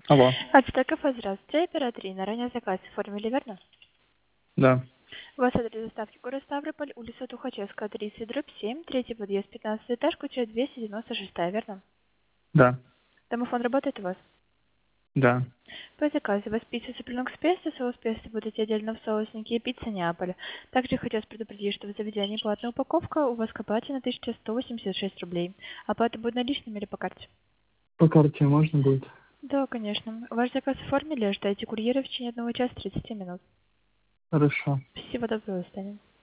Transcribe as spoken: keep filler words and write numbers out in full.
Алло. Ацтеков, здравствуйте. Оператор Инна. Ранее заказ оформили, верно? Да. У вас адрес доставки город Ставрополь, улица Тухачевская, тридцать, дробь семь, третий подъезд, пятнадцатый этаж, квартира двести девяносто шесть, верно? Да. Домофон работает у вас? Да. По заказу у вас пицца цыпленок с песто, соус песто будете отдельно в соусники и пицца Неаполь. Также хотелось предупредить, что в заведении платная упаковка, у вас к оплате на тысяча сто восемьдесят шесть рублей. Оплата будет наличными или по карте? По карте можно будет? Да, конечно. Ваш заказ оформили, ждайте курьера в течение одного часа тридцати минут. Хорошо. Всего доброго, Станем.